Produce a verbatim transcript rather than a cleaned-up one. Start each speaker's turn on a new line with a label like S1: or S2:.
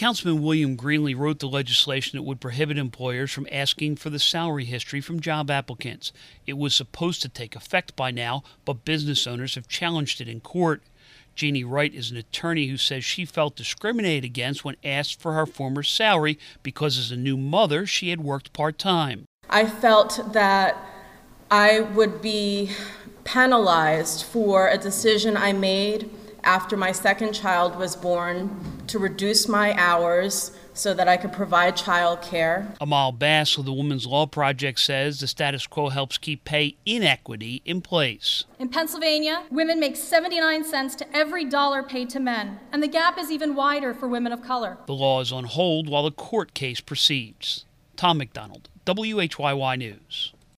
S1: Councilman William Greenlee wrote the legislation that would prohibit employers from asking for the salary history from job applicants. It was supposed to take effect by now, but business owners have challenged it in court. Jeannie Wright is an attorney who says she felt discriminated against when asked for her former salary because as a new mother, she had worked part-time.
S2: I felt that I would be penalized for a decision I made after my second child was born to reduce my hours so that I could provide child care.
S1: Amal Bass of the Women's Law Project says the status quo helps keep pay inequity in place.
S3: In Pennsylvania, women make seventy-nine cents to every dollar paid to men, and the gap is even wider for women of color.
S1: The law is on hold while the court case proceeds. Tom McDonald, W H Y Y News.